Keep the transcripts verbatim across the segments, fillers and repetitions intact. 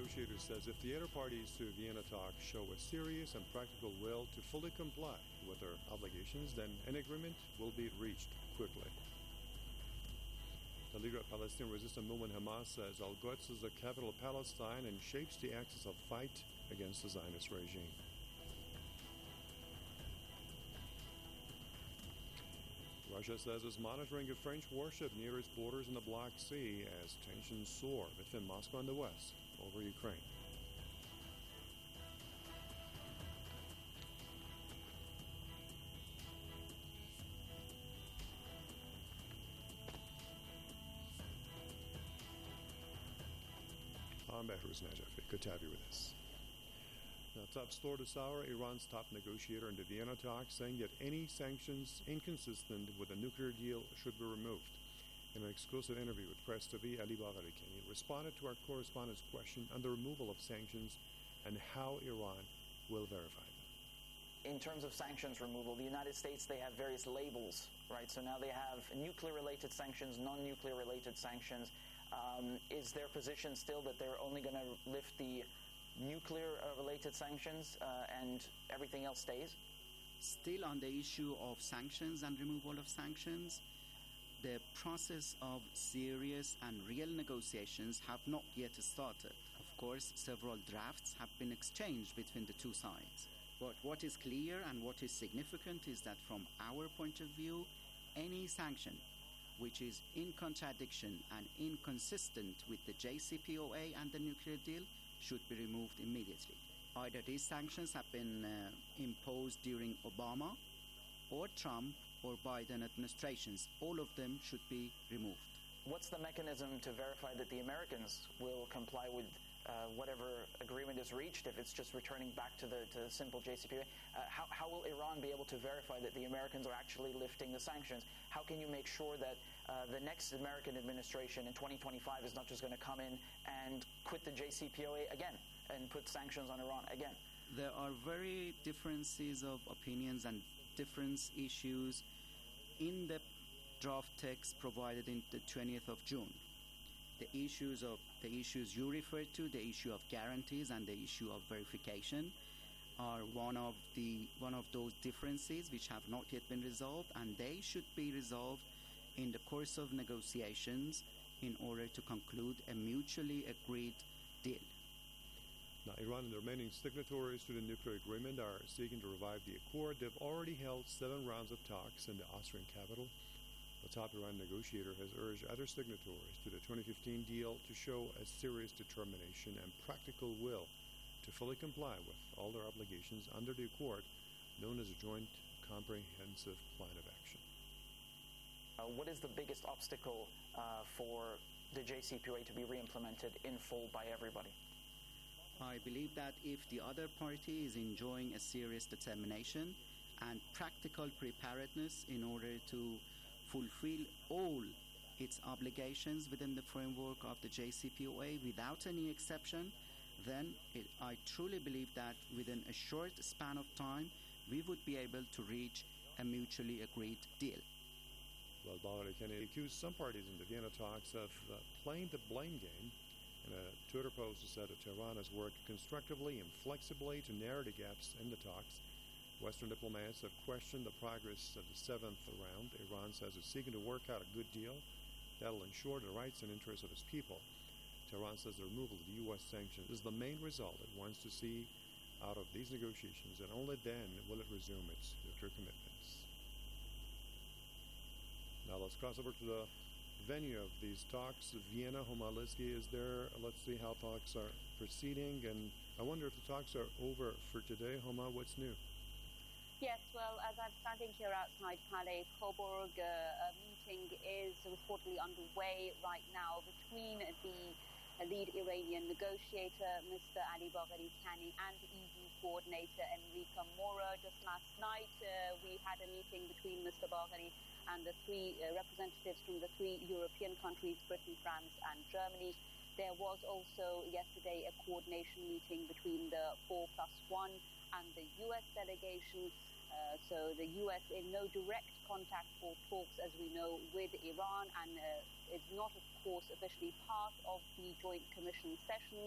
negotiator says if the other parties to Vienna talks show a serious and practical will to fully comply with their obligations, then an agreement will be reached quickly. The leader of Palestinian resistance movement Hamas says Al-Quds is the capital of Palestine and shapes the axis of fight against the Zionist regime. Russia says it's monitoring a French warship near its borders in the Black Sea as tensions soar between Moscow and the West over Ukraine. I'm Behruz Najafi. Good to have you with us. Now, top story this hour, Iran's top negotiator in the Vienna talks saying that any sanctions inconsistent with a nuclear deal should be removed. In an exclusive interview with Press T V, Ali Bagheri Kani responded to our correspondent's question on the removal of sanctions and how Iran will verify them. In terms of sanctions removal, the United States, they have various labels, right? So now they have nuclear-related sanctions, non-nuclear related sanctions. Um, is their position still that they're only going to lift the nuclear-related sanctions uh, and everything else stays? Still on the issue of sanctions and removal of sanctions, the process of serious and real negotiations have not yet started. Of course, several drafts have been exchanged between the two sides. But what is clear and what is significant is that from our point of view, any sanction which is in contradiction and inconsistent with the J C P O A and the nuclear deal should be removed immediately. Either these sanctions have been uh, imposed during Obama or Trump or Biden administrations. All of them should be removed. What's the mechanism to verify that the Americans will comply with uh, whatever agreement is reached, if it's just returning back to the, to the simple J C P O A? Uh, how, how will Iran be able to verify that the Americans are actually lifting the sanctions? How can you make sure that uh, the next American administration in twenty twenty-five is not just going to come in and quit the J C P O A again and put sanctions on Iran again? There are very differences of opinions and different issues in the draft text provided in the twentieth of June. The issues of the issues you referred to, the issue of guarantees and the issue of verification, are one of the one of those differences which have not yet been resolved, and they should be resolved in the course of negotiations in order to conclude a mutually agreed deal. Now, Iran and the remaining signatories to the nuclear agreement are seeking to revive the accord. They've already held seven rounds of talks in the Austrian capital. The top Iran negotiator has urged other signatories to the twenty fifteen deal to show a serious determination and practical will to fully comply with all their obligations under the accord known as a Joint Comprehensive Plan of Action. Uh, what is the biggest obstacle uh, for the J C P O A to be re-implemented in full by everybody? I believe that if the other party is enjoying a serious determination and practical preparedness in order to fulfill all its obligations within the framework of the J C P O A without any exception, then it, I truly believe that within a short span of time, we would be able to reach a mutually agreed deal. Well, Bagheri Kani accused some parties in the Vienna talks of uh, playing the blame game. In a Twitter post, it said that Tehran has worked constructively and flexibly to narrow the gaps in the talks. Western diplomats have questioned the progress of the seventh round. Iran says it's seeking to work out a good deal that will ensure the rights and interests of its people. Tehran says the removal of the U S sanctions is the main result it wants to see out of these negotiations, and only then will it resume its nuclear commitments. Now let's cross over to the venue of these talks. Vienna, Homa Lizgi is there. Let's see how talks are proceeding, and I wonder if the talks are over for today. Homa, what's new? Yes, well, as I'm standing here outside Palais Coburg, uh, a meeting is reportedly underway right now between the lead Iranian negotiator, Mister Ali Bagheri Kani, and E U coordinator Enrique Mora. Just last night, uh, we had a meeting between Mister Bagheri and the three uh, representatives from the three European countries, Britain, France, and Germany. There was also yesterday a coordination meeting between the four plus one and the U S delegation. Uh, so the U S in no direct contact or talks, as we know, with Iran, and uh, is not, of course, officially part of the Joint Commission sessions.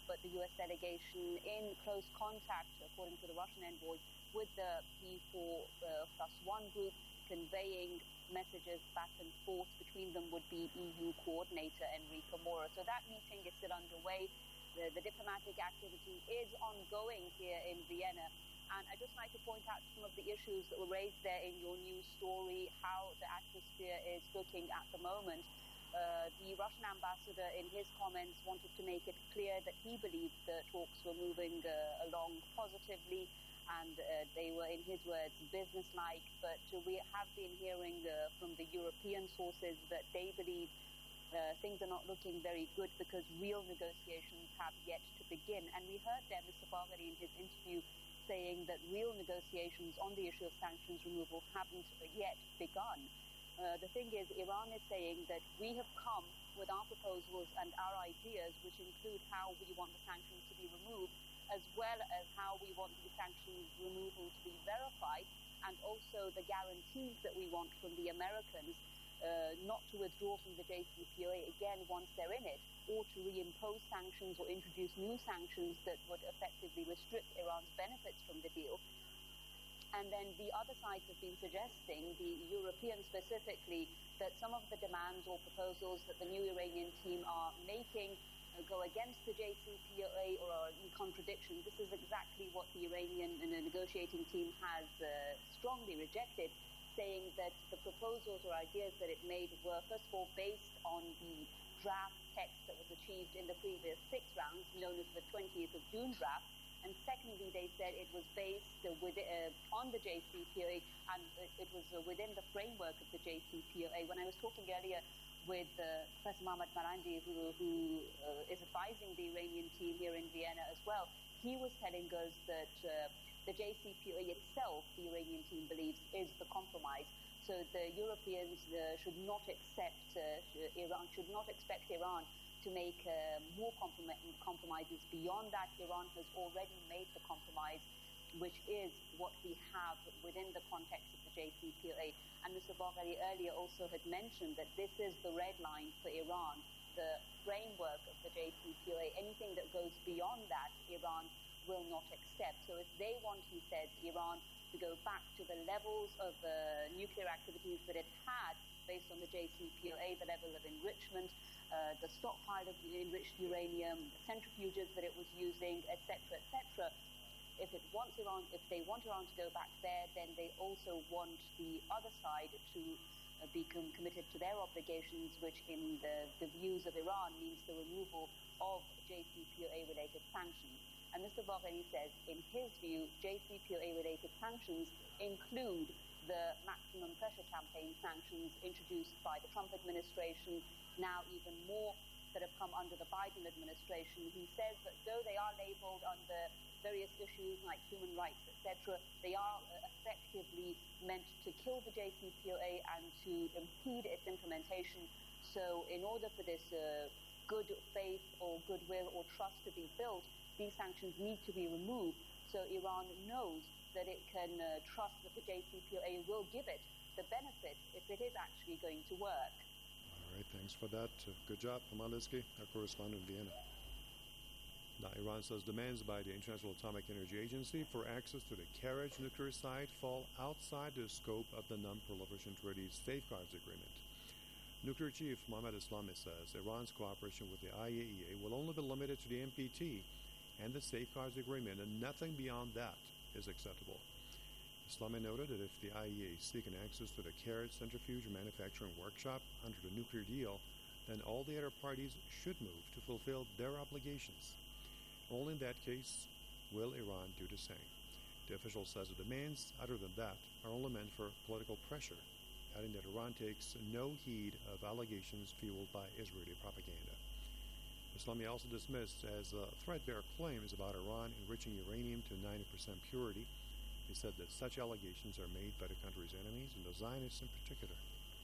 but the U S delegation in close contact, according to the Russian envoy, with the P four plus one group, conveying messages back and forth. Between them would be E U coordinator Enrique Mora. So that meeting is still underway. The, the diplomatic activity is ongoing here in Vienna. And I'd just like to point out some of the issues that were raised there in your news story, how the atmosphere is looking at the moment. Uh, the Russian ambassador, in his comments, wanted to make it clear that he believed the talks were moving uh, along positively, and uh, they were, in his words, businesslike. But uh, we have been hearing uh, from the European sources that they believe uh, things are not looking very good because real negotiations have yet to begin. And we heard there Mister Bagheri in his interview saying that real negotiations on the issue of sanctions removal haven't yet begun. Uh, the thing is, Iran is saying that we have come with our proposals and our ideas, which include how we want the sanctions to be removed, as well as how we want the sanctions removal to be verified, and also the guarantees that we want from the Americans uh, not to withdraw from the J C P O A again once they're in it, or to reimpose sanctions or introduce new sanctions that would effectively restrict Iran's benefits from the deal. And then the other sides have been suggesting, the Europeans specifically, that some of the demands or proposals that the new Iranian team are making uh, go against the J C P O A or are in contradiction. This is exactly what the Iranian and the negotiating team has uh, strongly rejected, saying that the proposals or ideas that it made were, first of all, based on the draft text that was achieved in the previous six rounds, known as the twentieth of June draft. And secondly, they said it was based uh, with, uh, on the J C P O A, and it was uh, within the framework of the J C P O A. When I was talking earlier with uh, Professor Mohammad Marandi, who, who uh, is advising the Iranian team here in Vienna as well, he was telling us that uh, the J C P O A itself, the Iranian team believes, is the compromise. So the Europeans uh, should not accept, uh, Iran should not expect Iran to make uh, more comprom- compromises beyond that. Iran has already made the compromise, which is what we have within the context of the J C P O A. And Mister Bagheri earlier also had mentioned that this is the red line for Iran, the framework of the J C P O A. Anything that goes beyond that, Iran will not accept. So if they want, he said, Iran to go back to the levels of uh, nuclear activities that it had based on the J C P O A, the level of enrichment, Uh, the stockpile of enriched uranium, the centrifuges that it was using, et cetera, et cetera. If it wants Iran, if they want Iran to go back there, then they also want the other side to uh, be com- committed to their obligations, which in the, the views of Iran means the removal of J C P O A-related sanctions. And Mister Bagheri says, in his view, J C P O A-related sanctions include the maximum pressure campaign sanctions introduced by the Trump administration, now even more that have come under the Biden administration. He says that though they are labeled under various issues like human rights, et cetera, they are uh, effectively meant to kill the J C P O A and to impede its implementation. So in order for this uh, good faith or goodwill or trust to be built, these sanctions need to be removed. So Iran knows that it can uh, trust that the J C P O A will give it the benefit if it is actually going to work. All right, thanks for that. Uh, good job, Amal Lizki, our correspondent in Vienna. Now, Iran says demands by the International Atomic Energy Agency for access to the Karaj nuclear site fall outside the scope of the Non-Proliferation Treaty Safeguards Agreement. Nuclear Chief Mohammad Islami says Iran's cooperation with the I A E A will only be limited to the N P T and the Safeguards Agreement, and nothing beyond that is acceptable. Islami noted that if the I A E A is seeking access to the Karaj centrifuge manufacturing workshop under the nuclear deal, then all the other parties should move to fulfill their obligations. Only in that case will Iran do the same. The official says the demands, other than that, are only meant for political pressure, adding that Iran takes no heed of allegations fueled by Israeli propaganda. Islami also dismissed as uh, threadbare claims about Iran enriching uranium to ninety percent purity. He said that such allegations are made by the country's enemies, and the Zionists in particular.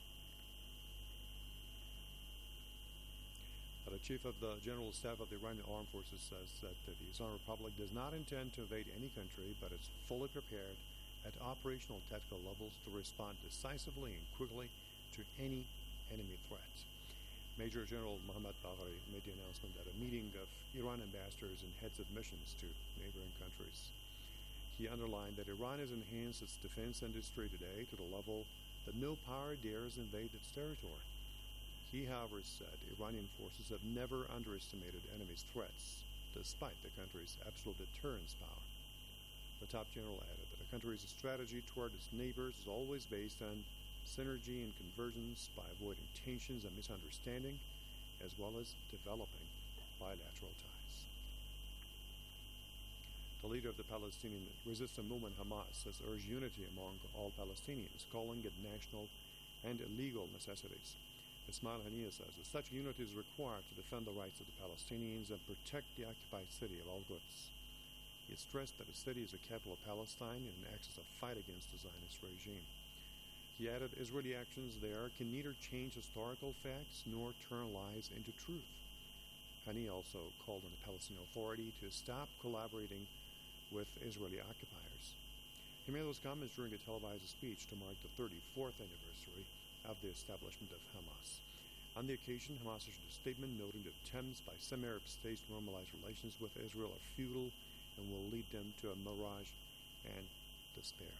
The chief of the General Staff of the Iranian Armed Forces says that the Islamic Republic does not intend to invade any country, but is fully prepared at operational and tactical levels to respond decisively and quickly to any enemy threat. Major General Mohammad Bagheri made the announcement at a meeting of Iran ambassadors and heads of missions to neighboring countries. He underlined that Iran has enhanced its defense industry today to the level that no power dares invade its territory. He, however, said Iranian forces have never underestimated enemy's threats, despite the country's absolute deterrence power. The top general added that the country's strategy toward its neighbors is always based on synergy and convergence by avoiding tensions and misunderstanding, as well as developing bilateral ties. The leader of the Palestinian resistance movement, Hamas, has urged unity among all Palestinians, calling it national and legal necessities. Ismail Haniyeh says that such unity is required to defend the rights of the Palestinians and protect the occupied city of Al-Quds. He stressed that the city is the capital of Palestine and acts as a fight against the Zionist regime. He added Israeli actions there can neither change historical facts nor turn lies into truth. Haniyeh also called on the Palestinian Authority to stop collaborating with Israeli occupiers. He made those comments during a televised speech to mark the thirty-fourth anniversary of the establishment of Hamas. On the occasion, Hamas issued a statement noting that attempts by some Arab states to normalize relations with Israel are futile and will lead them to a mirage and despair.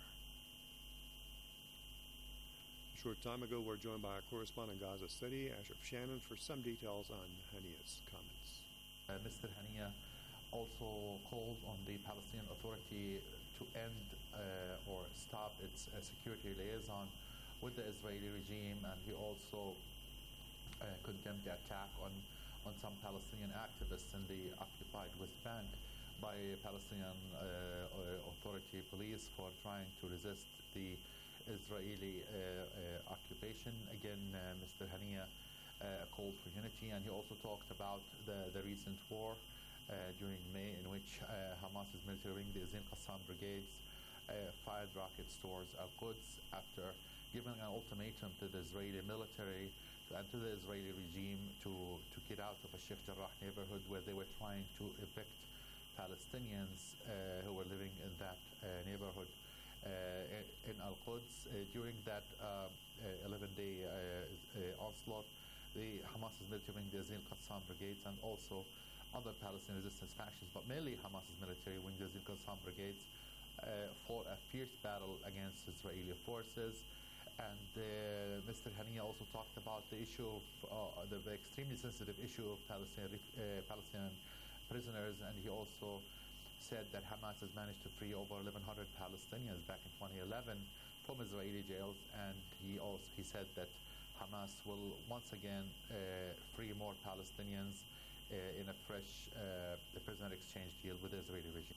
A short time ago, we were joined by our correspondent in Gaza City, Ashraf Shannon, for some details on Haniyeh's comments. Uh, Mister Haniyeh also called on the Palestinian Authority to end uh, or stop its uh, security liaison with the Israeli regime, and he also uh, condemned the attack on, on some Palestinian activists in the occupied West Bank by Palestinian uh, Authority police for trying to resist the Israeli uh, uh, occupation. Again, uh, Mister Haniyeh uh, called for unity, and he also talked about the, the recent war uh, during May in which uh, Hamas's military wing, the Ezin Qassam brigades, uh, fired rockets towards Al-Quds after giving an ultimatum to the Israeli military and to the Israeli regime to, to get out of a Sheikh Jarrah neighborhood where they were trying to evict Palestinians uh, who were living in that uh, neighborhood uh, in Al-Quds. Uh, during that eleven-day uh, uh, uh, onslaught, the Hamas's military wing, the Ezin Qassam brigades, and also other Palestinian resistance factions, but mainly Hamas's military wing, the Ezin Qassam brigades, uh, fought a fierce battle against Israeli forces. And uh, Mister Haniyeh also talked about the issue of uh, the extremely sensitive issue of Palestinian, uh, Palestinian prisoners, and he also said that Hamas has managed to free over eleven hundred Palestinians back in twenty eleven from Israeli jails, and he also he said that Hamas will once again uh, free more Palestinians uh, in a fresh uh, prisoner exchange deal with the Israeli regime.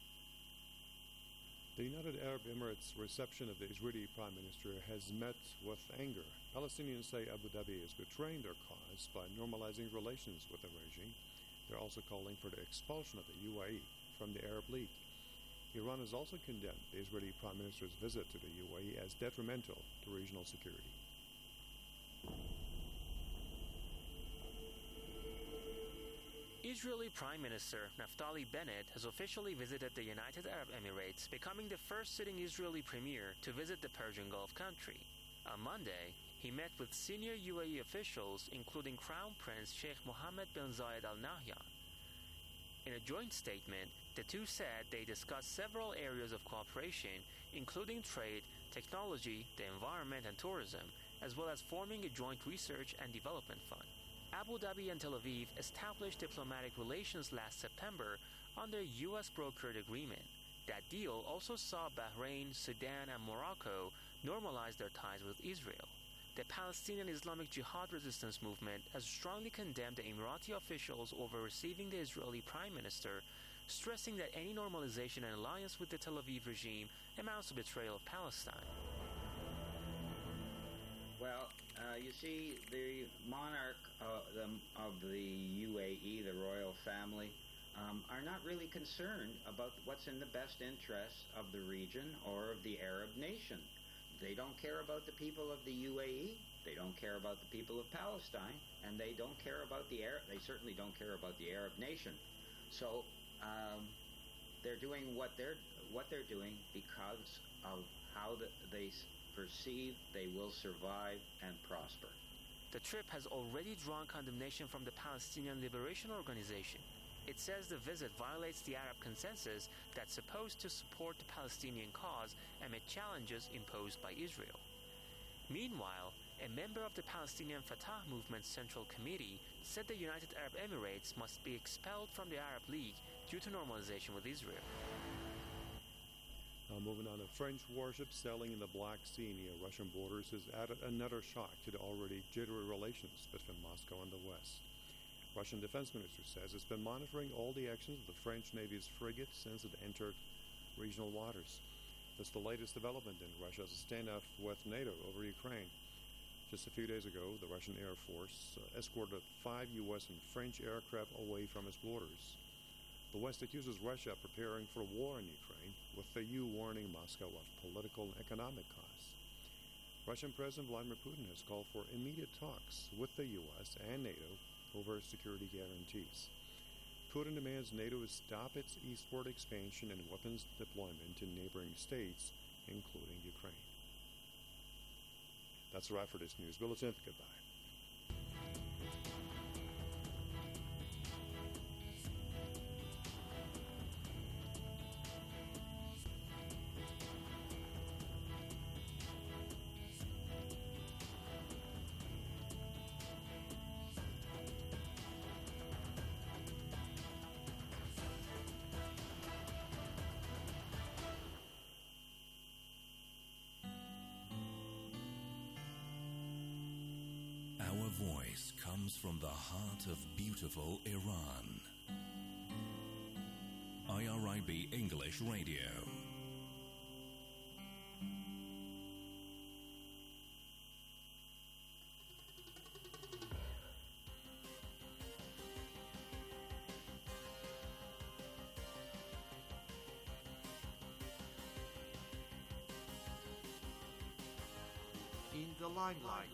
The United Arab Emirates' reception of the Israeli Prime Minister has met with anger. Palestinians say Abu Dhabi is betraying their cause by normalizing relations with the regime. They're also calling for the expulsion of the U A E from the Arab League. Iran has also condemned the Israeli Prime Minister's visit to the U A E as detrimental to regional security. Israeli Prime Minister Naftali Bennett has officially visited the United Arab Emirates, becoming the first sitting Israeli premier to visit the Persian Gulf country. On Monday, he met with senior U A E officials, including Crown Prince Sheikh Mohammed bin Zayed Al Nahyan. In a joint statement, the two said they discussed several areas of cooperation, including trade, technology, the environment, and tourism, as well as forming a joint research and development fund. Abu Dhabi and Tel Aviv established diplomatic relations last September under a U S-brokered agreement. That deal also saw Bahrain, Sudan, and Morocco normalize their ties with Israel. The Palestinian Islamic Jihad resistance movement has strongly condemned the Emirati officials over receiving the Israeli Prime Minister, stressing that any normalization and alliance with the Tel Aviv regime amounts to betrayal of Palestine. Well, uh, you see, the monarch uh, the, of the U A E, the royal family, um, are not really concerned about what's in the best interests of the region or of the Arab nation. They don't care about the people of the U A E, they don't care about the people of Palestine, and they don't care about the Arab, they certainly don't care about the Arab nation. So um, they're doing what they're, what they're doing because of how the, they perceive they will survive and prosper. The trip has already drawn condemnation from the Palestinian Liberation Organization. It says the visit violates the Arab consensus that's supposed to support the Palestinian cause amid challenges imposed by Israel. Meanwhile, a member of the Palestinian Fatah Movement's Central Committee said the United Arab Emirates must be expelled from the Arab League due to normalization with Israel. Now moving on, a French warship sailing in the Black Sea near Russian borders has added another shock to the already jittery relations between Moscow and the West. Russian Defense Minister says it's been monitoring all the actions of the French Navy's frigate since it entered regional waters. This is the latest development in Russia's standoff with NATO over Ukraine. Just a few days ago, the Russian Air Force uh, escorted five U S and French aircraft away from its borders. The West accuses Russia of preparing for war in Ukraine, with the E U warning Moscow of political and economic costs. Russian President Vladimir Putin has called for immediate talks with the U S and NATO over security guarantees. Putin demands NATO to stop its eastward expansion and weapons deployment to neighboring states, including Ukraine. That's a wrap for this news bulletin. Goodbye. Our voice comes from the heart of beautiful Iran. I R I B English Radio. In the limelight.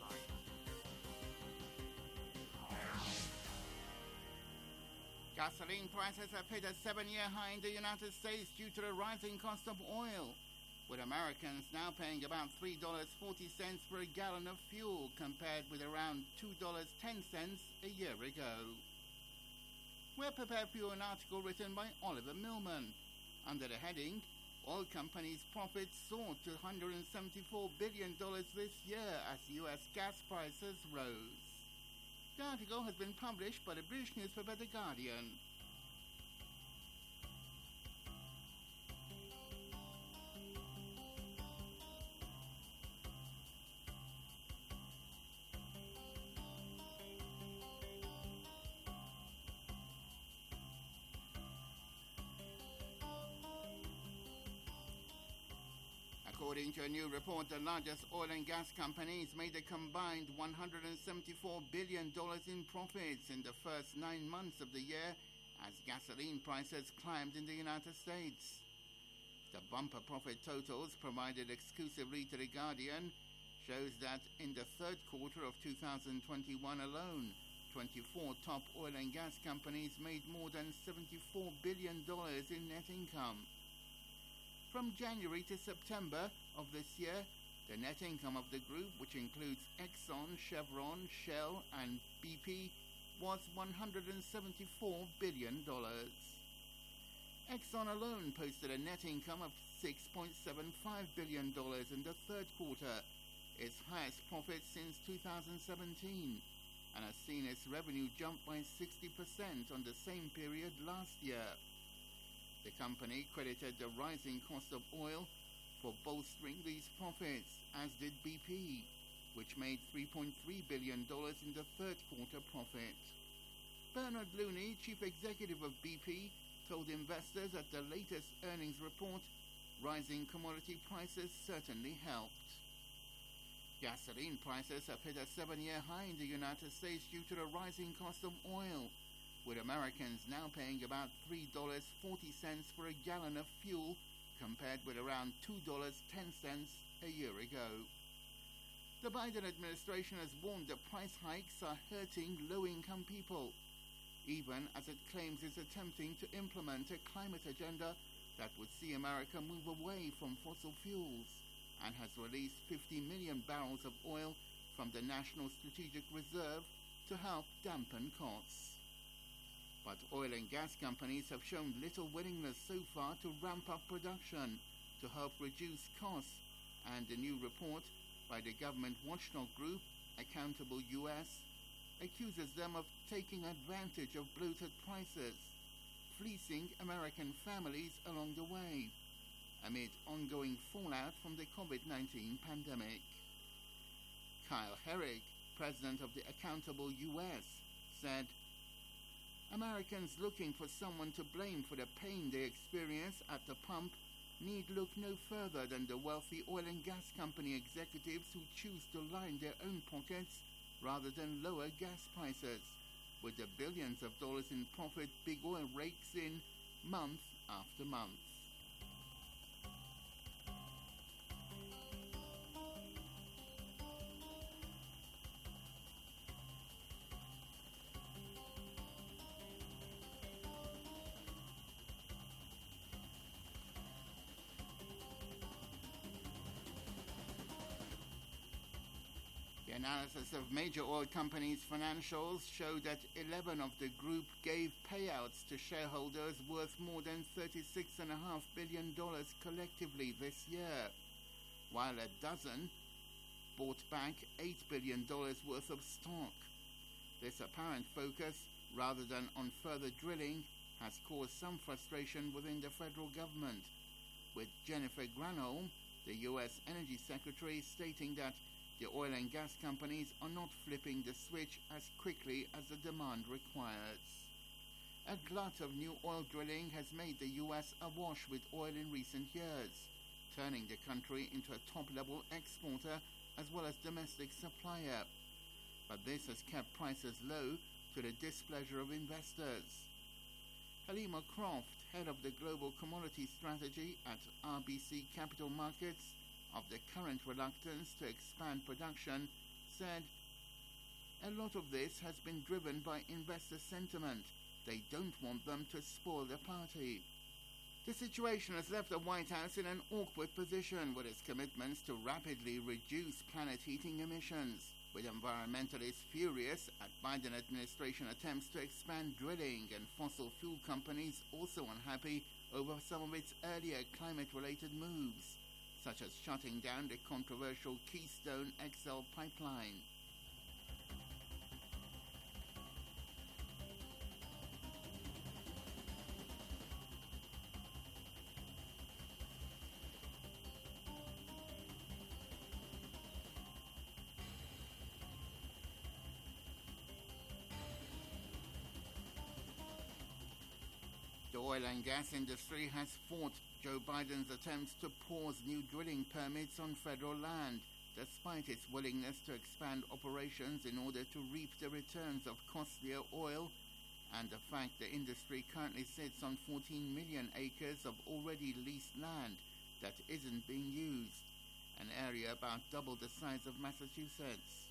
Gasoline prices have hit a seven-year high in the United States due to the rising cost of oil, with Americans now paying about three dollars and forty cents for a gallon of fuel compared with around two dollars and ten cents a year ago. We're prepared for you an article written by Oliver Millman under the heading, Oil Companies' Profits Soared to one hundred seventy-four billion dollars this year as U S gas prices rose. The article has been published by the British newspaper The Guardian. According to a new report, the largest oil and gas companies made a combined one hundred seventy-four billion dollars in profits in the first nine months of the year as gasoline prices climbed in the United States. The bumper profit totals provided exclusively to The Guardian shows that in the third quarter of two thousand twenty-one alone, twenty-four top oil and gas companies made more than seventy-four billion dollars in net income. From January to September of this year, the net income of the group, which includes Exxon, Chevron, Shell, and B P, was one hundred seventy-four billion dollars. Exxon alone posted a net income of six point seven five billion dollars in the third quarter, its highest profit since two thousand seventeen, and has seen its revenue jump by sixty percent on the same period last year. The company credited the rising cost of oil for bolstering these profits, as did B P, which made three point three billion dollars in the third quarter profit. Bernard Looney, chief executive of B P, told investors at the latest earnings report, rising commodity prices certainly helped. Gasoline prices have hit a seven-year high in the United States due to the rising cost of oil, with Americans now paying about three dollars and forty cents for a gallon of fuel compared with around two dollars and ten cents a year ago. The Biden administration has warned that price hikes are hurting low-income people, even as it claims it's attempting to implement a climate agenda that would see America move away from fossil fuels, and has released fifty million barrels of oil from the National Strategic Reserve to help dampen costs. But oil and gas companies have shown little willingness so far to ramp up production to help reduce costs, and a new report by the government watchdog group Accountable U S accuses them of taking advantage of bloated prices, fleecing American families along the way, amid ongoing fallout from the COVID nineteen pandemic. Kyle Herrick, president of the Accountable U S, said, "Americans looking for someone to blame for the pain they experience at the pump need look no further than the wealthy oil and gas company executives who choose to line their own pockets rather than lower gas prices, with the billions of dollars in profit big oil rakes in month after month." The analysis of major oil companies' financials showed that eleven of the group gave payouts to shareholders worth more than thirty-six point five billion dollars collectively this year, while a dozen bought back eight billion dollars worth of stock. This apparent focus, rather than on further drilling, has caused some frustration within the federal government, with Jennifer Granholm, the U S Energy Secretary, stating that the oil and gas companies are not flipping the switch as quickly as the demand requires. A glut of new oil drilling has made the U S awash with oil in recent years, turning the country into a top-level exporter as well as domestic supplier. But this has kept prices low to the displeasure of investors. Halima Croft, head of the Global Commodity Strategy at R B C Capital Markets, of the current reluctance to expand production, said, "A lot of this has been driven by investor sentiment. They don't want them to spoil the party." The situation has left the White House in an awkward position with its commitments to rapidly reduce planet heating emissions, with environmentalists furious at Biden administration attempts to expand drilling and fossil fuel companies also unhappy over some of its earlier climate-related moves, such as shutting down the controversial Keystone X L pipeline. The oil and gas industry has fought Joe Biden's attempts to pause new drilling permits on federal land, despite its willingness to expand operations in order to reap the returns of costlier oil, and the fact the industry currently sits on fourteen million acres of already leased land that isn't being used, an area about double the size of Massachusetts.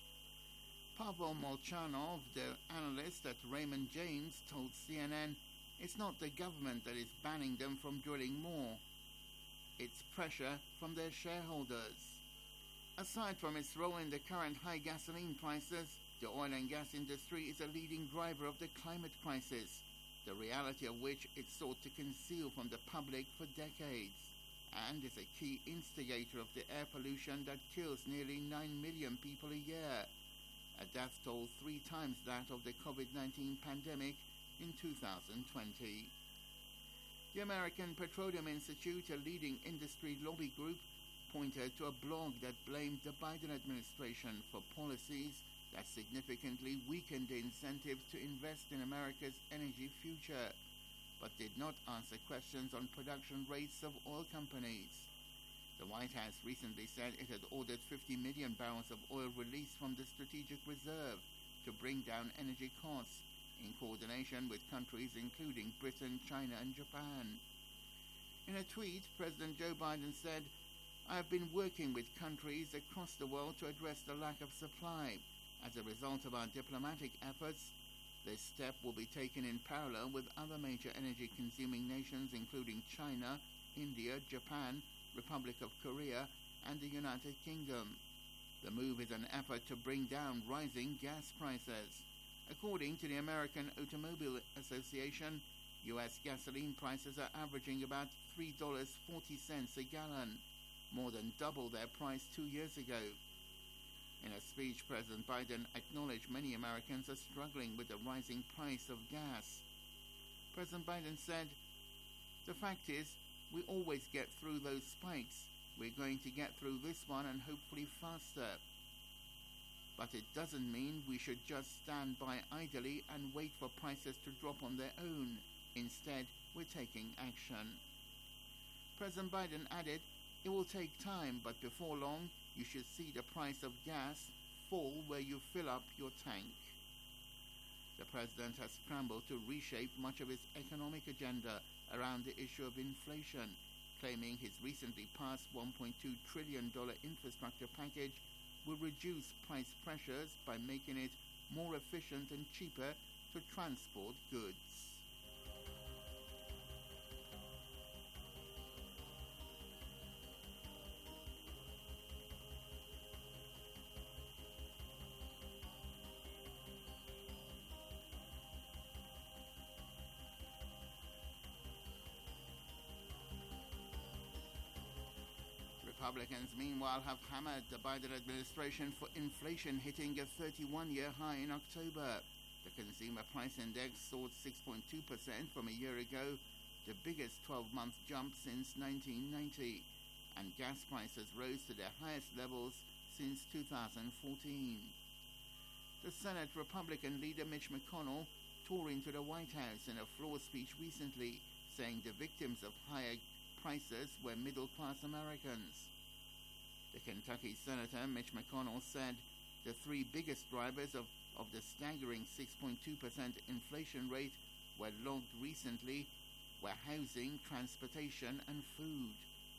Pavel Molchanov, the analyst at Raymond James, told C N N, "It's not the government that is banning them from drilling more. It's pressure from their shareholders." Aside from its role in the current high gasoline prices, the oil and gas industry is a leading driver of the climate crisis, the reality of which it sought to conceal from the public for decades, and is a key instigator of the air pollution that kills nearly nine million people a year, a death toll three times that of the COVID nineteen pandemic in two thousand twenty. The American Petroleum Institute, a leading industry lobby group, pointed to a blog that blamed the Biden administration for policies that significantly weakened the incentives to invest in America's energy future, but did not answer questions on production rates of oil companies. The White House recently said it had ordered fifty million barrels of oil released from the Strategic Reserve to bring down energy costs, in coordination with countries including Britain, China, and Japan. In a tweet, President Joe Biden said, "I have been working with countries across the world to address the lack of supply. As a result of our diplomatic efforts, this step will be taken in parallel with other major energy-consuming nations including China, India, Japan, Republic of Korea, and the United Kingdom." The move is an effort to bring down rising gas prices. According to the American Automobile Association, U S gasoline prices are averaging about three dollars and forty cents a gallon, more than double their price two years ago. In a speech, President Biden acknowledged many Americans are struggling with the rising price of gas. President Biden said, "The fact is, we always get through those spikes. We're going to get through this one and hopefully faster. But it doesn't mean we should just stand by idly and wait for prices to drop on their own. Instead, we're taking action." President Biden added, "It will take time, but before long, you should see the price of gas fall where you fill up your tank." The president has scrambled to reshape much of his economic agenda around the issue of inflation, claiming his recently passed one point two trillion dollars infrastructure package will reduce price pressures by making it more efficient and cheaper to transport goods. Republicans, meanwhile, have hammered the Biden administration for inflation hitting a thirty-one-year high in October. The Consumer Price Index soared six point two percent from a year ago, the biggest twelve-month jump since nineteen ninety, and gas prices rose to their highest levels since two thousand fourteen. The Senate Republican leader Mitch McConnell tore into the White House in a floor speech recently, saying the victims of higher prices were middle-class Americans. The Kentucky Senator Mitch McConnell said the three biggest drivers of, of the staggering six point two percent inflation rate were logged recently were housing, transportation, and food.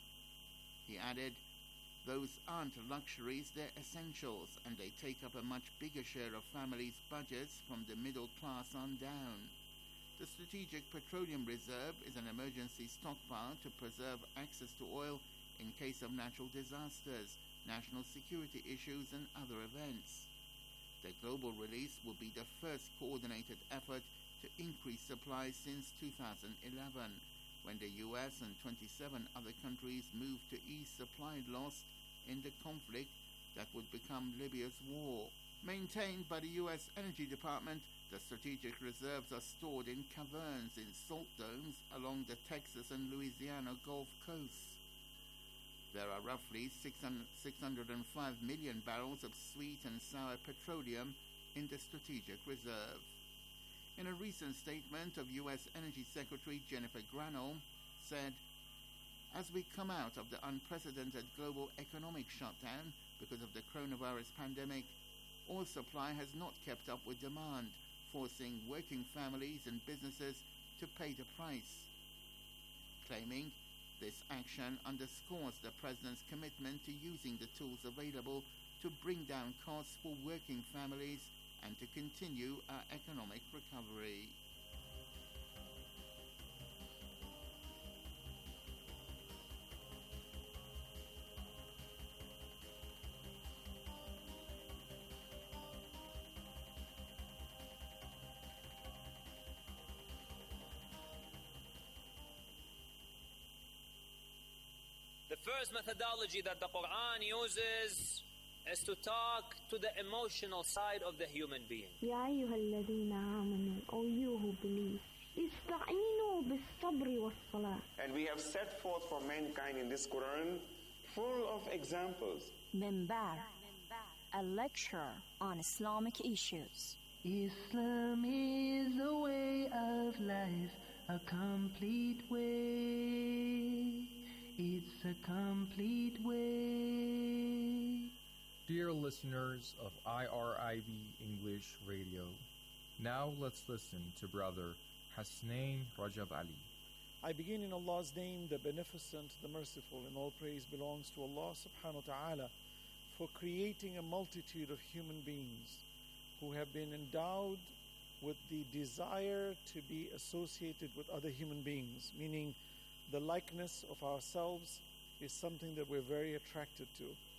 He added, "Those aren't luxuries, they're essentials, and they take up a much bigger share of families' budgets from the middle class on down." The Strategic Petroleum Reserve is an emergency stockpile to preserve access to oil in case of natural disasters, national security issues, and other events. The global release will be the first coordinated effort to increase supplies since two thousand eleven, when the U S and twenty-seven other countries moved to ease supply loss in the conflict that would become Libya's war. Maintained by the U S Energy Department, the strategic reserves are stored in caverns in salt domes along the Texas and Louisiana Gulf coasts. There are roughly six hundred five million barrels of sweet and sour petroleum in the strategic reserve. In a recent statement of U S Energy Secretary Jennifer Granholm said, "As we come out of the unprecedented global economic shutdown because of the coronavirus pandemic, oil supply has not kept up with demand, forcing working families and businesses to pay the price," claiming this action underscores the President's commitment to using the tools available to bring down costs for working families and to continue our economic recovery. The first methodology that the Quran uses is to talk to the emotional side of the human being. يا أيها الذين آمنوا, O you who believe, استعينوا بالصبر والصلاة. And we have set forth for mankind in this Quran full of examples. Minbar, a lecture on Islamic issues. Islam is a way of life, a complete way. It's a complete way. Dear listeners of I R I V English Radio, now let's listen to Brother Hasnain Rajab Ali. I begin in Allah's name, the Beneficent, the Merciful, and all praise belongs to Allah subhanahu wa ta'ala for creating a multitude of human beings who have been endowed with the desire to be associated with other human beings, meaning the likeness of ourselves is something that we're very attracted to.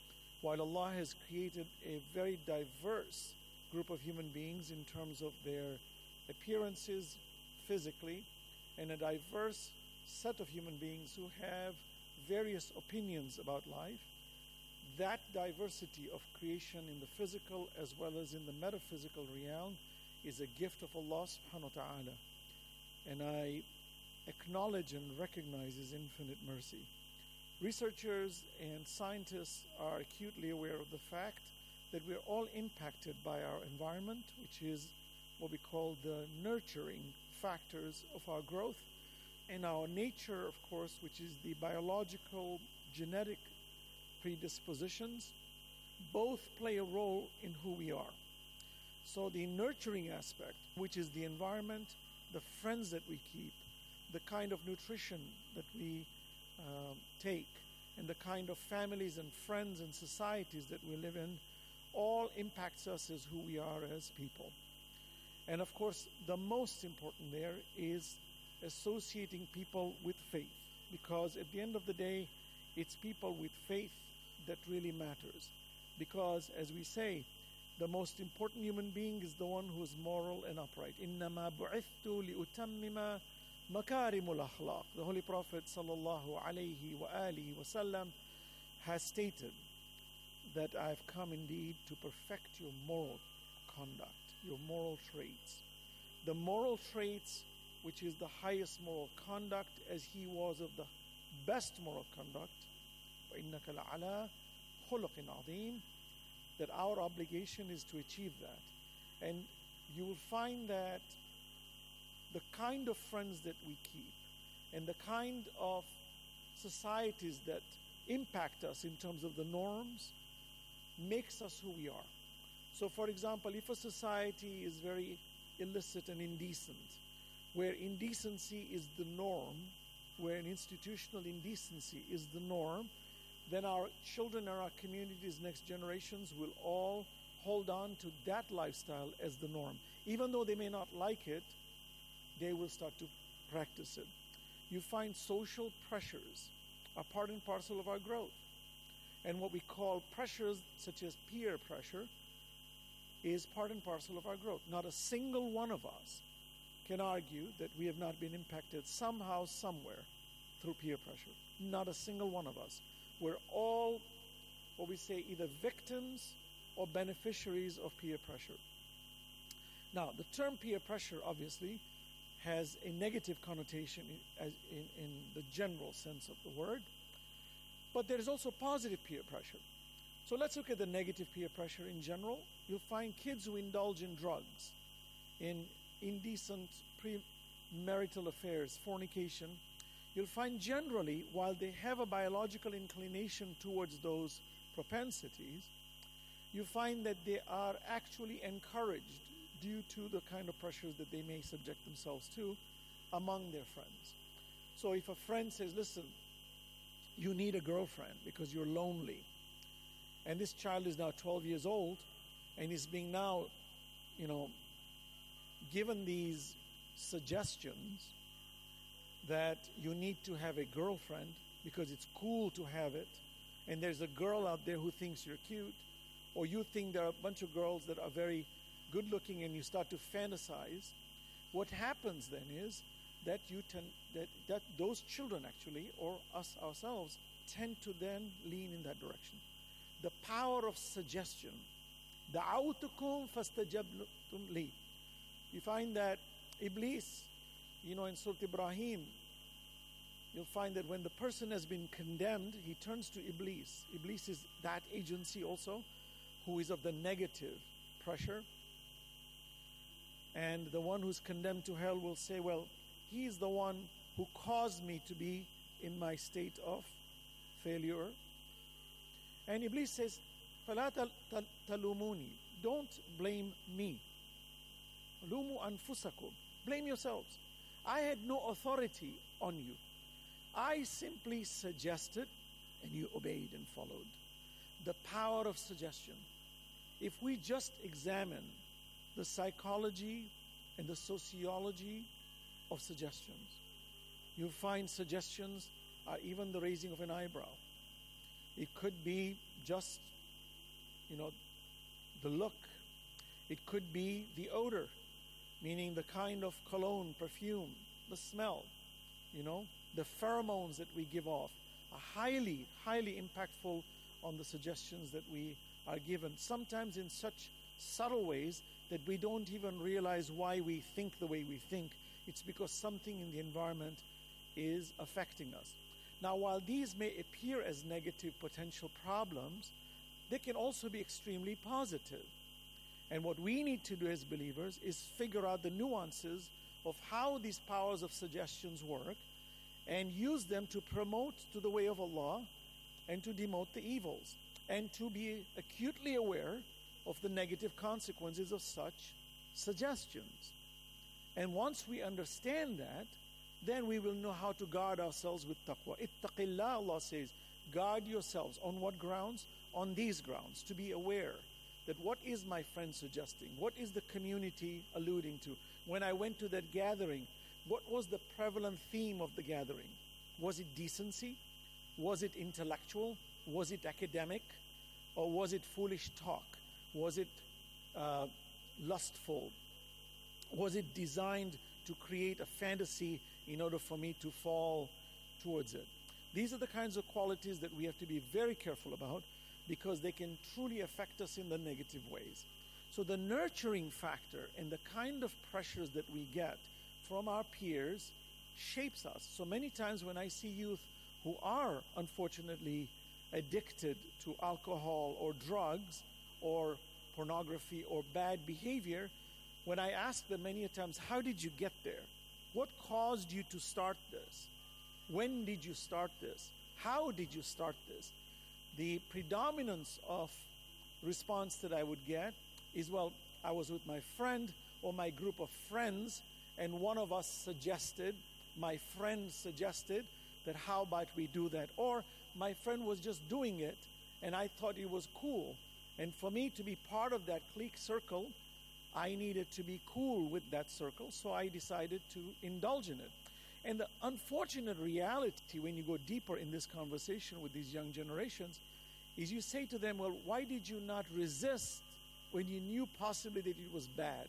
while Allah has created a very diverse group of human beings in terms of their appearances physically, and a diverse set of human beings who have various opinions about life, that diversity of creation in the physical as well as in the metaphysical realm is a gift of Allah subhanahu wa ta'ala. And I acknowledge and recognize His infinite mercy. Researchers and scientists are acutely aware of the fact that we're all impacted by our environment, which is what we call the nurturing factors of our growth, and our nature, of course, which is the biological, genetic predispositions. Both play a role in who we are. So the nurturing aspect, which is the environment, the friends that we keep, the kind of nutrition that we uh, take, and the kind of families and friends and societies that we live in, all impacts us as who we are as people. And of course, the most important there is associating people with faith, because at the end of the day, it's people with faith that really matters. Because, as we say, the most important human being is the one who is moral and upright. إِنَّمَا بُعِثْتُ لِأُتَمِّمَ مَكَارِمُ الْأَخْلَاقِ. The Holy Prophet sallallahu alayhi wa alihi wa sallam has stated that I've come indeed to perfect your moral conduct, your moral traits. The moral traits, which is the highest moral conduct, as he was of the best moral conduct, وَإِنَّكَ لَعَلَىٰ خُلُقٍ عَظِيمٍ, that our obligation is to achieve that. And you will find that the kind of friends that we keep and the kind of societies that impact us in terms of the norms makes us who we are. So, for example, if a society is very illicit and indecent, where indecency is the norm, where an institutional indecency is the norm, then our children and our communities, next generations, will all hold on to that lifestyle as the norm. Even though they may not like it, they will start to practice it. You find social pressures are part and parcel of our growth. And what we call pressures, such as peer pressure, is part and parcel of our growth. Not a single one of us can argue that we have not been impacted somehow, somewhere, through peer pressure. Not a single one of us. We're all, what we say, either victims or beneficiaries of peer pressure. Now, the term peer pressure, obviously, has a negative connotation in, as in, in the general sense of the word. But there is also positive peer pressure. So let's look at the negative peer pressure in general. You'll find kids who indulge in drugs, in indecent premarital affairs, fornication. You'll find generally, while they have a biological inclination towards those propensities, you find that they are actually encouraged due to the kind of pressures that they may subject themselves to among their friends. So if a friend says, listen, you need a girlfriend because you're lonely, and this child is now twelve years old and is being now, you know, given these suggestions that you need to have a girlfriend because it's cool to have it, and there's a girl out there who thinks you're cute, or you think there are a bunch of girls that are very good looking and you start to fantasize, what happens then is that you tend, that, that those children actually, or us ourselves, tend to then lean in that direction. The power of suggestion. دَعَوْتُكُمْ فَاسْتَجَبْتُمْ لِي. You find that Iblis, you know, in Surah Ibrahim, you'll find that when the person has been condemned, he turns to Iblis. Iblis is that agency also, who is of the negative pressure. And the one who's condemned to hell will say, well, he is the one who caused me to be in my state of failure. And Iblis says, فَلَا تَلُومُونِي. Don't blame me. لُومُوا أَنفُسَكُمْ. Blame yourselves. I had no authority on you. I simply suggested and you obeyed and followed. The power of suggestion. If we just examine the psychology and the sociology of suggestions, you'll find suggestions are even the raising of an eyebrow. It could be just you know, the look. It could be the odor, meaning the kind of cologne, perfume, the smell, you know, the pheromones that we give off are highly, highly impactful on the suggestions that we are given, sometimes in such subtle ways that we don't even realize why we think the way we think. It's because something in the environment is affecting us. Now, while these may appear as negative potential problems, they can also be extremely positive. And what we need to do as believers is figure out the nuances of how these powers of suggestions work and use them to promote to the way of Allah and to demote the evils, and to be acutely aware of the negative consequences of such suggestions. And once we understand that, then we will know how to guard ourselves with taqwa. Ittaqillah, Allah says, guard yourselves. On what grounds? On these grounds, to be aware that what is my friend suggesting? What is the community alluding to? When I went to that gathering, what was the prevalent theme of the gathering? Was it decency? Was it intellectual? Was it academic? Or was it foolish talk? Was it uh, lustful? Was it designed to create a fantasy in order for me to fall towards it? These are the kinds of qualities that we have to be very careful about, because they can truly affect us in the negative ways. So the nurturing factor and the kind of pressures that we get from our peers shapes us. So many times when I see youth who are unfortunately addicted to alcohol or drugs or pornography or bad behavior, when I ask them many times, how did you get there? What caused you to start this? When did you start this? How did you start this? The predominance of response that I would get is, well, I was with my friend or my group of friends, and one of us suggested, my friend suggested, that how about we do that? Or my friend was just doing it, and I thought it was cool. And for me to be part of that clique circle, I needed to be cool with that circle, so I decided to indulge in it. And the unfortunate reality, when you go deeper in this conversation with these young generations, is you say to them, well, why did you not resist when you knew possibly that it was bad?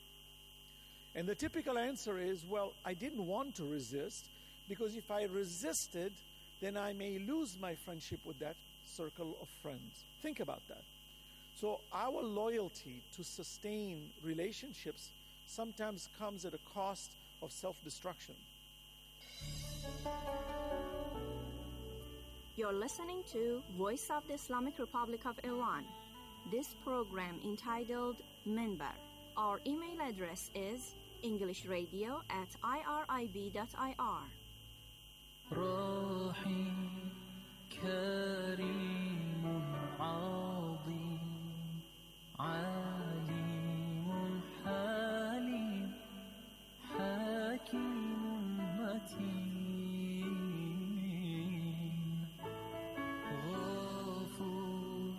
And the typical answer is, well, I didn't want to resist, because if I resisted, then I may lose my friendship with that circle of friends. Think about that. So our loyalty to sustain relationships sometimes comes at a cost of self-destruction. You're listening to Voice of the Islamic Republic of Iran. This program entitled Minbar. Our email address is englishradio at irib dot I R. رحيم كريم عظيم عليم حليم حكيم متين غفور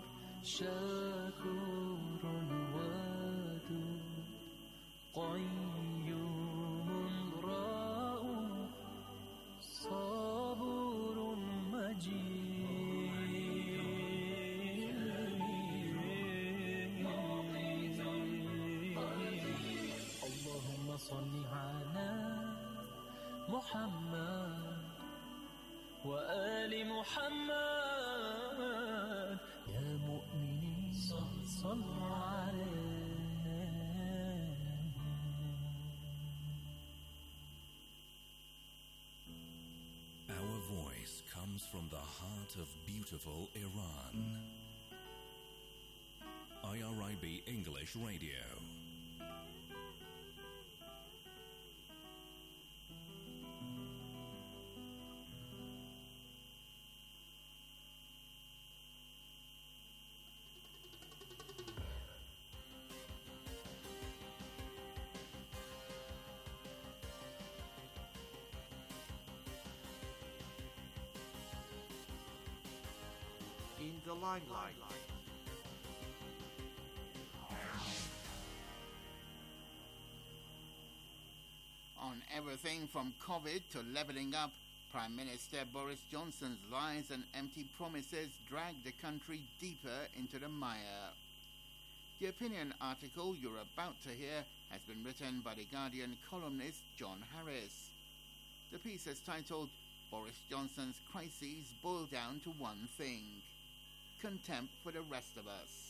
شكور ودود قيوم رؤوف صبور مجيد اللهم صل على محمد وآل محمد يا مؤمنين صلوا عليه. Our voice comes from the heart of beautiful Iran. I R I B English Radio. In the limelight. On everything from COVID to leveling up Prime Minister Boris Johnson's lies and empty promises drag the country deeper into the mire. The opinion article you're about to hear has been written by The Guardian columnist John Harris. The piece is titled, Boris Johnson's Crises Boil Down to One Thing: Contempt for the Rest of Us.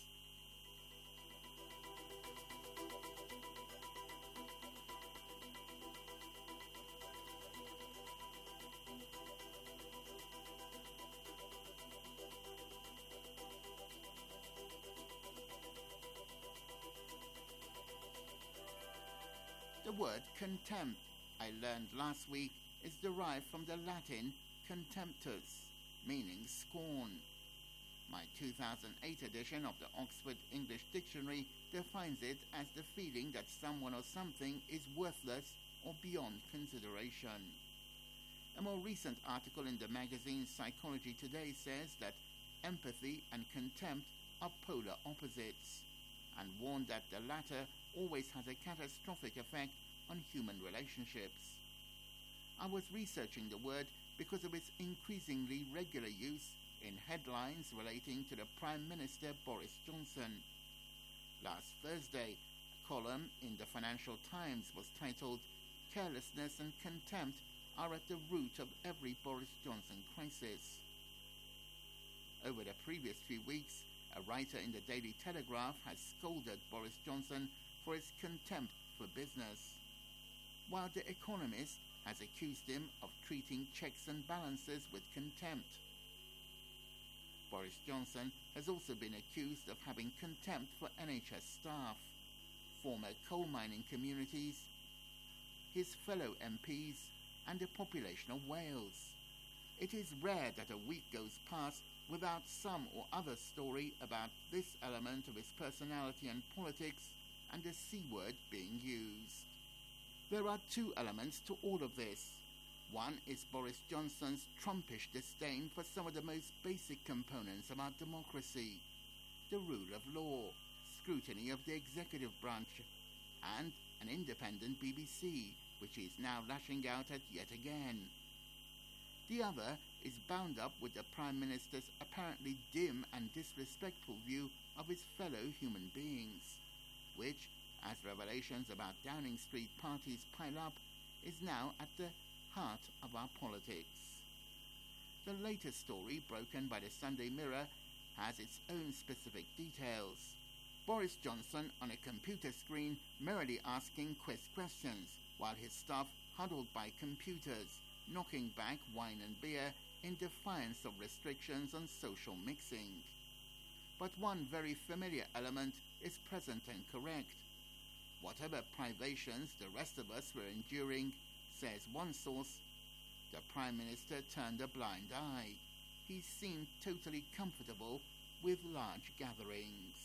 The word contempt, I learned last week, is derived from the Latin contemptus, meaning scorn. My two thousand eight edition of the Oxford English Dictionary defines it as the feeling that someone or something is worthless or beyond consideration. A more recent article in the magazine Psychology Today says that empathy and contempt are polar opposites, and warned that the latter always has a catastrophic effect on human relationships. I was researching the word because of its increasingly regular use in headlines relating to the Prime Minister Boris Johnson. Last Thursday, a column in the Financial Times was titled, Carelessness and Contempt are at the root of every Boris Johnson crisis. Over the previous few weeks, a writer in the Daily Telegraph has scolded Boris Johnson for his contempt for business, while The Economist has accused him of treating checks and balances with contempt. Boris Johnson has also been accused of having contempt for N H S staff, former coal mining communities, his fellow M Ps, and the population of Wales. It is rare that a week goes past without some or other story about this element of his personality and politics and the C word being used. There are two elements to all of this. One is Boris Johnson's Trumpish disdain for some of the most basic components of our democracy: the rule of law, scrutiny of the executive branch, and an independent B B C, which he is now lashing out at yet again. The other is bound up with the Prime Minister's apparently dim and disrespectful view of his fellow human beings, which, as revelations about Downing Street parties pile up, is now at the heart of our politics. The latest story, broken by the Sunday Mirror, has its own specific details. Boris Johnson on a computer screen merrily asking quiz questions, while his staff huddled by computers, knocking back wine and beer in defiance of restrictions on social mixing. But one very familiar element is present and correct. Whatever privations the rest of us were enduring, says one source, the Prime Minister turned a blind eye. He seemed totally comfortable with large gatherings.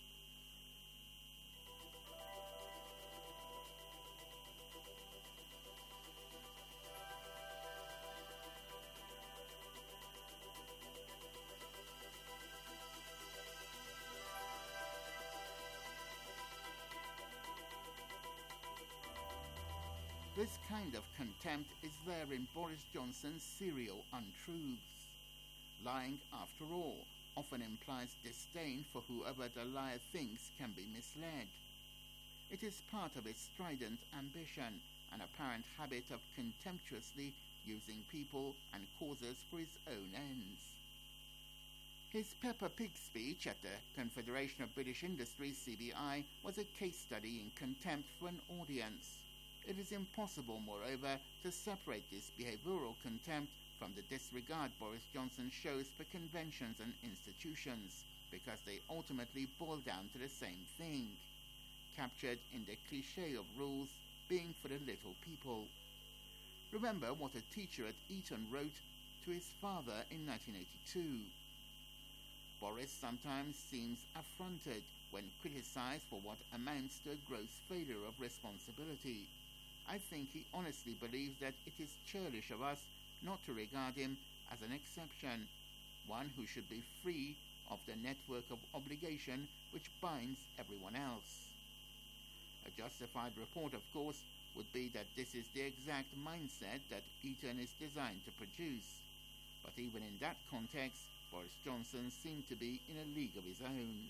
This kind of contempt is there in Boris Johnson's serial untruths. Lying, after all, often implies disdain for whoever the liar thinks can be misled. It is part of his strident ambition, an apparent habit of contemptuously using people and causes for his own ends. His Peppa Pig speech at the Confederation of British Industry, C B I, was a case study in contempt for an audience. It is impossible, moreover, to separate this behavioral contempt from the disregard Boris Johnson shows for conventions and institutions, because they ultimately boil down to the same thing, captured in the cliché of rules being for the little people. Remember what a teacher at Eton wrote to his father in nineteen eighty-two. Boris sometimes seems affronted when criticized for what amounts to a gross failure of responsibility. I think he honestly believes that it is churlish of us not to regard him as an exception, one who should be free of the network of obligation which binds everyone else. A justified report, of course, would be that this is the exact mindset that Eton is designed to produce. But even in that context, Boris Johnson seemed to be in a league of his own.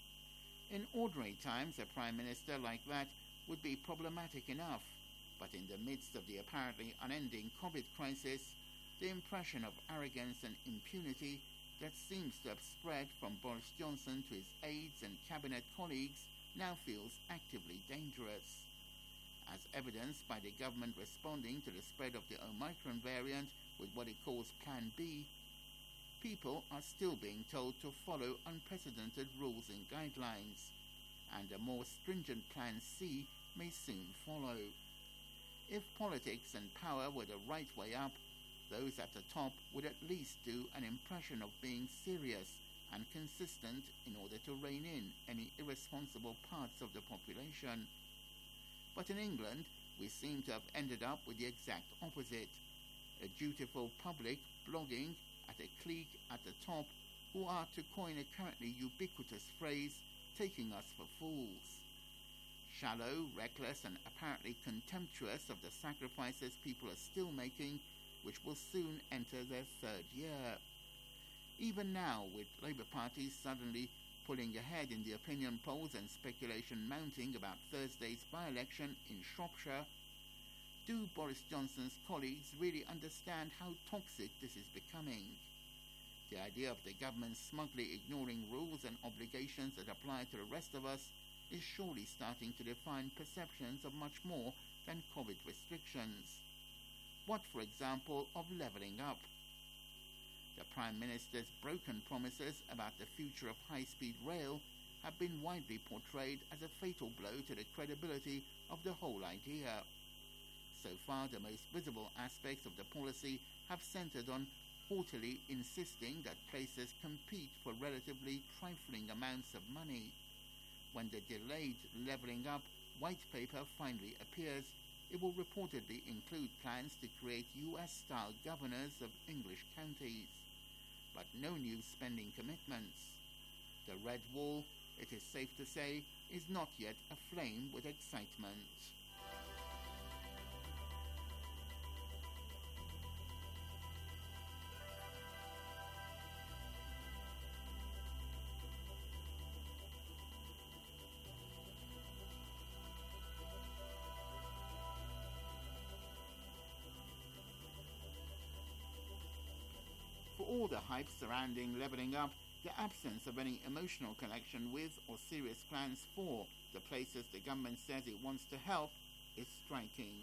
In ordinary times, a Prime Minister like that would be problematic enough, but in the midst of the apparently unending COVID crisis, the impression of arrogance and impunity that seems to have spread from Boris Johnson to his aides and cabinet colleagues now feels actively dangerous. As evidenced by the government responding to the spread of the Omicron variant with what it calls Plan B, people are still being told to follow unprecedented rules and guidelines, and a more stringent Plan C may soon follow. If politics and power were the right way up, those at the top would at least do an impression of being serious and consistent in order to rein in any irresponsible parts of the population. But in England, we seem to have ended up with the exact opposite. A dutiful public blogging at a clique at the top who are, to coin a currently ubiquitous phrase, taking us for fools. Shallow, reckless, and apparently contemptuous of the sacrifices people are still making, which will soon enter their third year. Even now, with Labour Party suddenly pulling ahead in the opinion polls and speculation mounting about Thursday's by-election in Shropshire, do Boris Johnson's colleagues really understand how toxic this is becoming? The idea of the government smugly ignoring rules and obligations that apply to the rest of us is surely starting to define perceptions of much more than COVID restrictions. What, for example, of levelling up? The Prime Minister's broken promises about the future of high-speed rail have been widely portrayed as a fatal blow to the credibility of the whole idea. So far, the most visible aspects of the policy have centred on haughtily insisting that places compete for relatively trifling amounts of money. When the delayed levelling up white paper finally appears, it will reportedly include plans to create U S-style governors of English counties, but no new spending commitments. The Red Wall, it is safe to say, is not yet aflame with excitement. For all the hype surrounding levelling up, the absence of any emotional connection with or serious plans for the places the government says it wants to help is striking.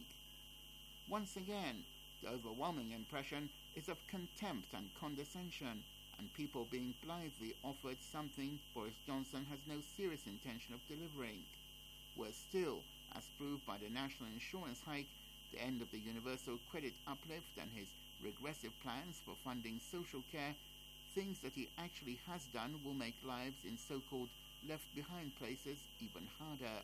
Once again, the overwhelming impression is of contempt and condescension, and people being blithely offered something Boris Johnson has no serious intention of delivering. Worse still, as proved by the national insurance hike, the end of the universal credit uplift, and his regressive plans for funding social care, things that he actually has done will make lives in so-called left-behind places even harder.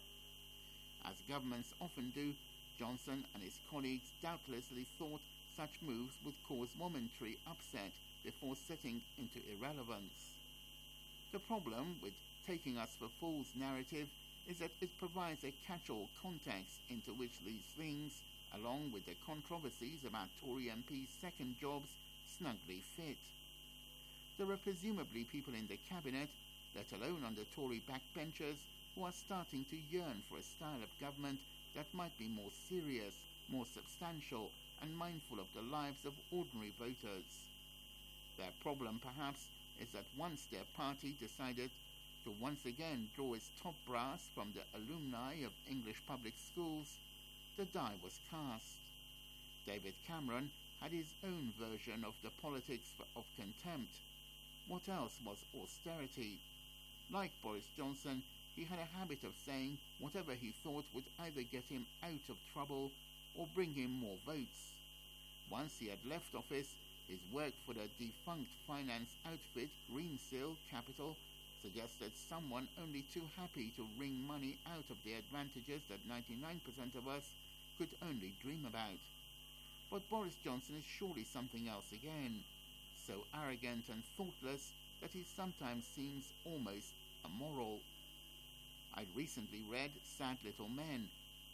As governments often do, Johnson and his colleagues doubtlessly thought such moves would cause momentary upset before setting into irrelevance. The problem with taking us for fools narrative is that it provides a catch-all context into which these things, along with the controversies about Tory M Ps' second jobs, snugly fit. There are presumably people in the cabinet, let alone on the Tory backbenchers, who are starting to yearn for a style of government that might be more serious, more substantial, and mindful of the lives of ordinary voters. Their problem, perhaps, is that once their party decided to once again draw its top brass from the alumni of English public schools, the die was cast. David Cameron had his own version of the politics of contempt. What else was austerity? Like Boris Johnson, he had a habit of saying whatever he thought would either get him out of trouble or bring him more votes. Once he had left office, his work for the defunct finance outfit Greensill Capital suggested someone only too happy to wring money out of the advantages that ninety-nine percent of us could only dream about. But Boris Johnson is surely something else again, so arrogant and thoughtless that he sometimes seems almost immoral. I'd recently read Sad Little Men,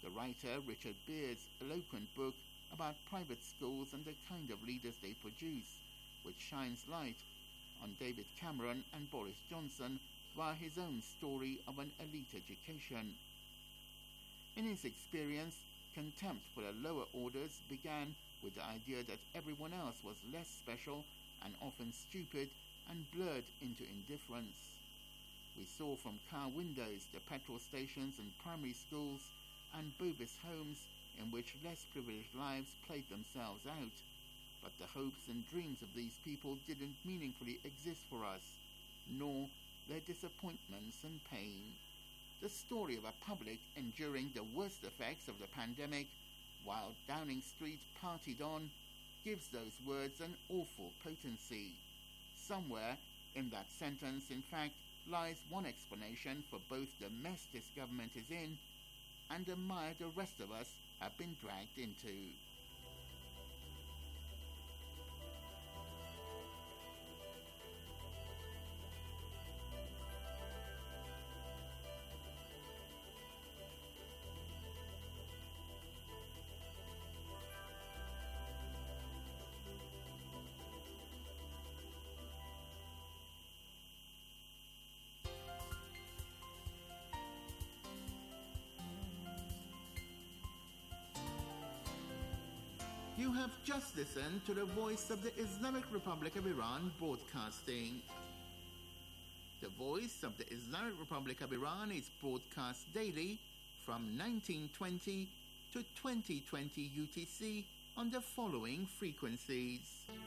The writer, Richard Beard's eloquent book about private schools and the kind of leaders they produce, which shines light on David Cameron and Boris Johnson via his own story of an elite education. In his experience, contempt for the lower orders began with the idea that everyone else was less special and often stupid and blurred into indifference. We saw from car windows the petrol stations and primary schools and bovis homes in which less privileged lives played themselves out. But the hopes and dreams of these people didn't meaningfully exist for us, nor their disappointments and pain. The story of a public enduring the worst effects of the pandemic while Downing Street partied on gives those words an awful potency. Somewhere in that sentence, in fact, lies one explanation for both the mess this government is in and the mire the rest of us have been dragged into. You have just listened to the Voice of the Islamic Republic of Iran broadcasting. The Voice of the Islamic Republic of Iran is broadcast daily from nineteen twenty to twenty twenty U T C on the following frequencies.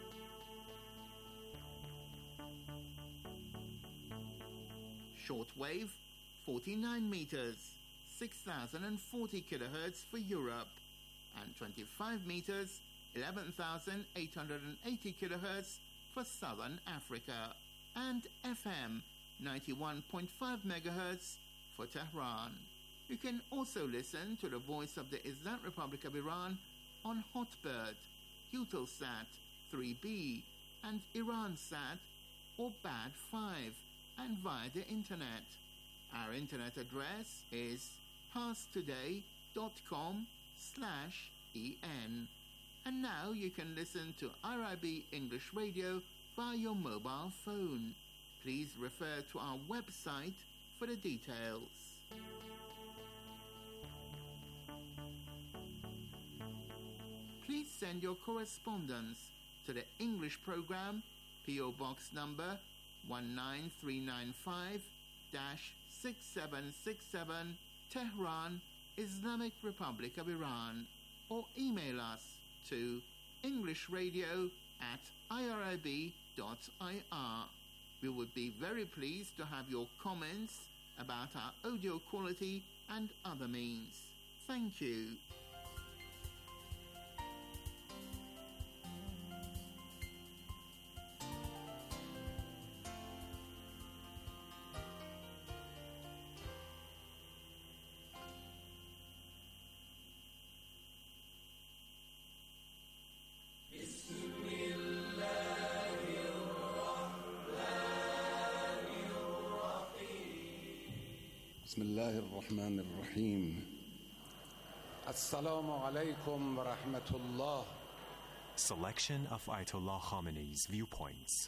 Shortwave, forty-nine meters, six thousand forty kilohertz for Europe, and twenty-five meters, eleven thousand eight hundred eighty kilohertz for Southern Africa, and F M, ninety-one point five megahertz for Tehran. You can also listen to the Voice of the Islamic Republic of Iran on Hotbird, Eutelsat three B, and Iransat or B A D five, and via the internet. Our internet address is parstoday.com slash en. And now you can listen to R I B English Radio via your mobile phone. Please refer to our website for the details. Please send your correspondence to the English program, P O Box number one nine three nine five, six seven six seven, Tehran, Islamic Republic of Iran, or email us to englishradio at irib dot I R. We would be very pleased to have your comments about our audio quality and other means. Thank you. بسم الله الرحمن الرحيم السلام عليكم ورحمة الله. Selection of Ayatollah Khamenei's viewpoints.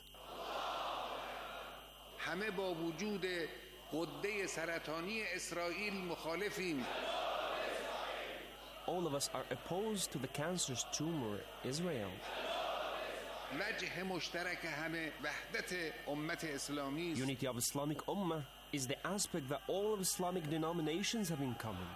همه با وجود غده سرطانی اسرائیل مخالفیم. All of us are opposed to the cancerous tumor Israel. وجه مشترک همه وحدت امت اسلامی است. Unity of Islamic Ummah is the aspect that all of Islamic denominations have in common.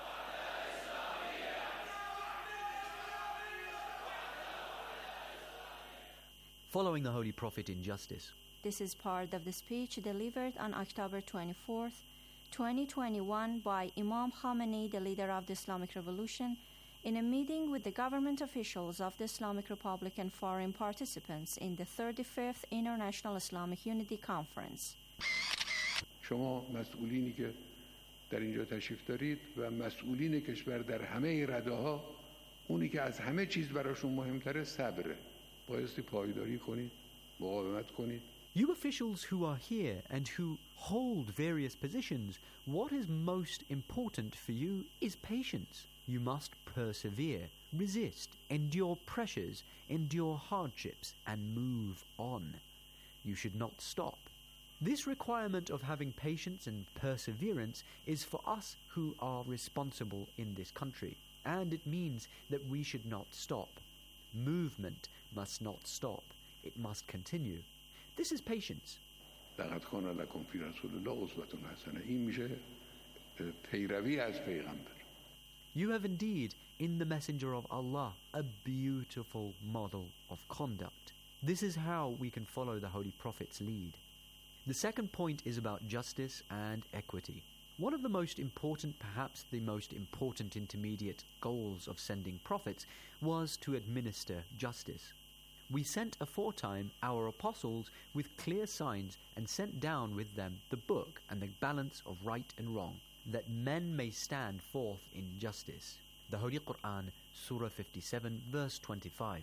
Following the Holy Prophet in justice. This is part of the speech delivered on October twenty-fourth, twenty twenty-one by Imam Khamenei, the leader of the Islamic Revolution, in a meeting with the government officials of the Islamic Republic and foreign participants in the thirty-fifth International Islamic Unity Conference. شما مسئولینی که در اینجا تشریف دارید و مسئولین کشور در همه رده‌ها، اونی که از همه چیز براشون مهمتره صبره. بایستی پایداری کنید، مقاومت کنید You officials who are here and who hold various positions, what is most important for you is patience. You must persevere, resist, endure pressures, endure hardships, and move on. You should not stop. This requirement of having patience and perseverance is for us who are responsible in this country, and it means that we should not stop. Movement must not stop. It must continue. This is patience. لقد كان لكم في رسول الله أسوة حسنة. این میشه پیروی از پیغمبر. You have indeed in the Messenger of Allah a beautiful model of conduct. This is how we can follow the Holy Prophet's lead. The second point is about justice and equity. One of the most important, perhaps the most important intermediate goals of sending prophets was to administer justice. We sent aforetime our apostles with clear signs and sent down with them the book and the balance of right and wrong, that men may stand forth in justice. The Holy Quran, Surah fifty-seven, verse twenty-five.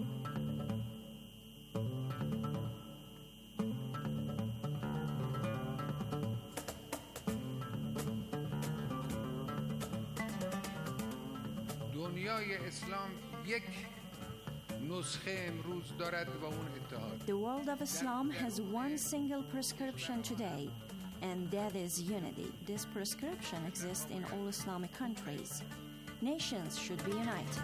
دنیای اسلام یک نسخه امروز دارد و اون اتحاد. The world of Islam has one single prescription today, and that is unity. This prescription exists in all Islamic countries. Nations should be united.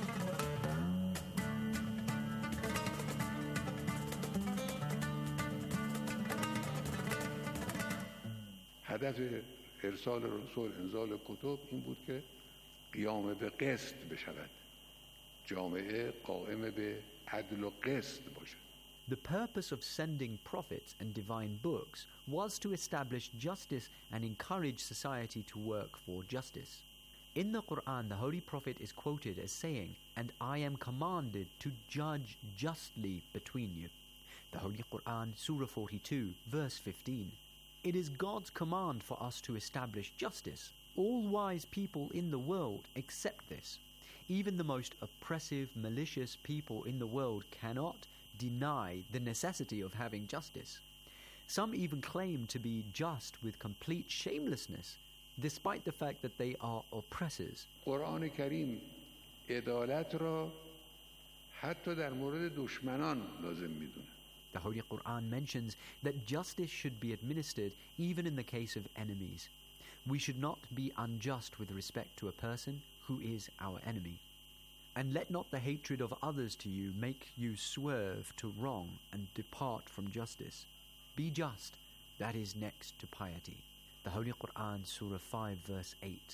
هدف ارسال رسول انزال کتب این بود که قیام به قسط بشود. جامعه قائم به عدل و قسط باشد. The purpose of sending prophets and divine books was to establish justice and encourage society to work for justice. In the Quran, the Holy Prophet is quoted as saying, "And I am commanded to judge justly between you." The Holy Quran, Surah forty-two, verse fifteen. It is God's command for us to establish justice. All wise people in the world accept this. Even the most oppressive, malicious people in the world cannot deny the necessity of having justice. Some even claim to be just with complete shamelessness, despite the fact that they are oppressors. قرآن کریم عدالت را حتی در مورد دشمنان لازم میدونه. The Holy Quran mentions that justice should be administered even in the case of enemies. We should not be unjust with respect to a person who is our enemy. And let not the hatred of others to you make you swerve to wrong and depart from justice. Be just, that is next to piety. The Holy Quran, Surah five, verse eight.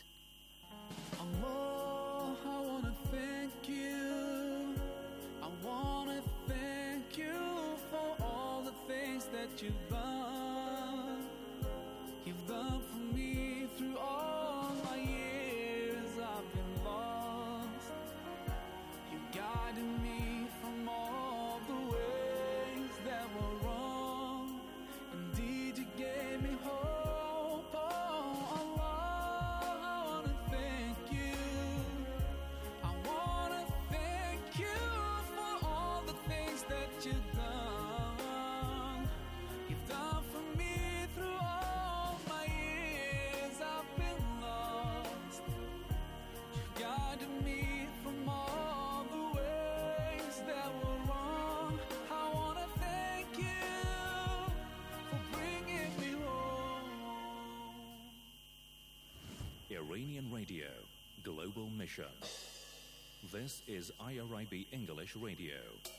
Allah, I want to thank you. I want to thank you for all the things that you've done. You've done for me through all my years I've been lost. You guided me from all the ways that were wrong. Indeed, you gave me hope. Oh, Allah, I want to thank you. I want to thank you for all the things that you've done. You've done for me through all my years I've been lost. You guided me from all the ways that were wrong. I want to thank you for bringing me home. Iranian Radio, Global Mission. This is I R I B English Radio.